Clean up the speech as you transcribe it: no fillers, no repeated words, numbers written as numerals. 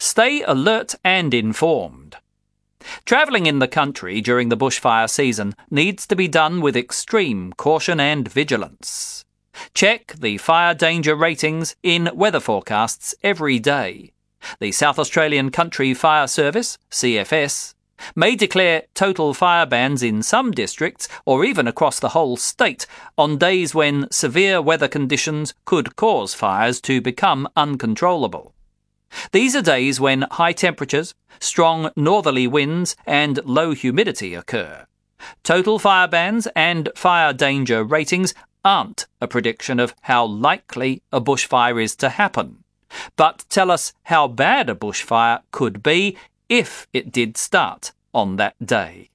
Stay alert and informed. Travelling in the country during the bushfire season needs to be done with extreme caution and vigilance. Check the fire danger ratings in weather forecasts every day. The South Australian Country Fire Service, CFS, may declare total fire bans in some districts or even across the whole state on days when severe weather conditions could cause fires to become uncontrollable. These are days when high temperatures, strong northerly winds and low humidity occur. Total fire bans and fire danger ratings aren't a prediction of how likely a bushfire is to happen, but tell us how bad a bushfire could be if it did start on that day.